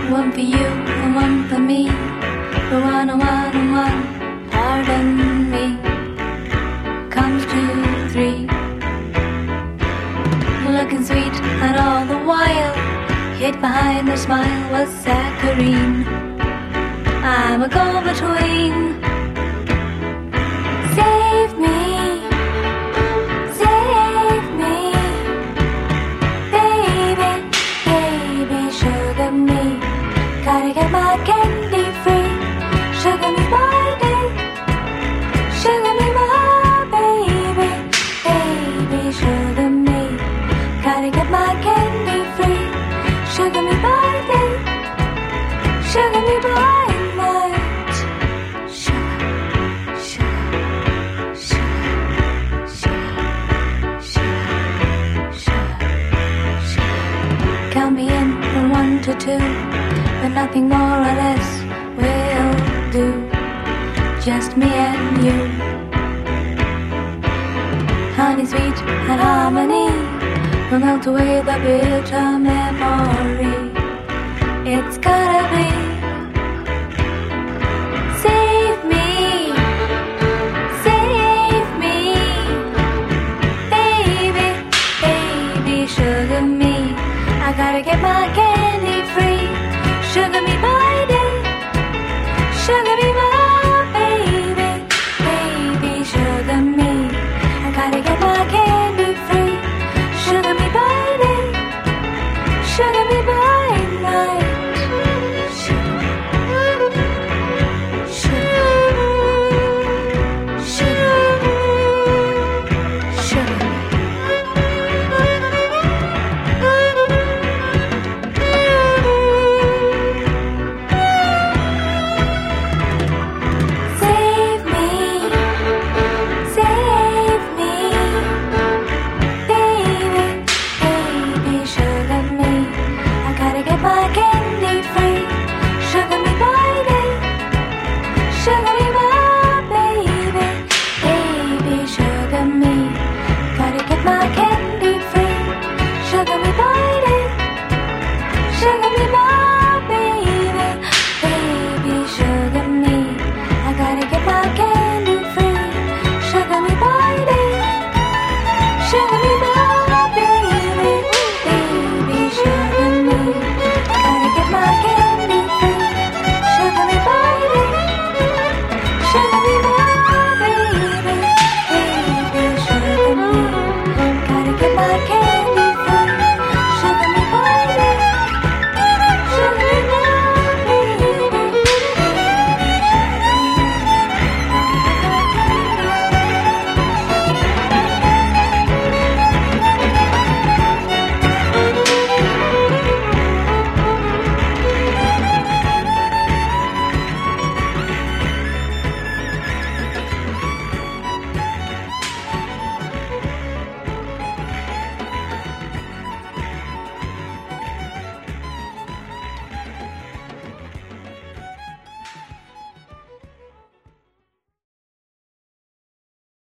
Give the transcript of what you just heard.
One for you and one for me. The one and one and one, pardon me, comes to three. Looking sweet and all the while, hid behind her smile was saccharine. I'm a go-between. Save me, save me, baby, baby, sugar me. Gotta get my candy free. Sugar me my day, sugar me my baby, baby, sugar me. Gotta get my candy free. Sugar me by day, sugar me by night. Sugar, sugar, sugar, sugar, sugar, sugar, sugar. Count me in from 1 to 2, but nothing more or less will do. Just me and you. Honey, sweet and harmony will melt away the bitter memory. It's gotta be. Save me, save me, baby, baby, sugar me. I gotta get my candy free. Sugar me by day, sugar me my baby, baby, sugar me. I gotta get my candy free. Sugar me by day, sugar me by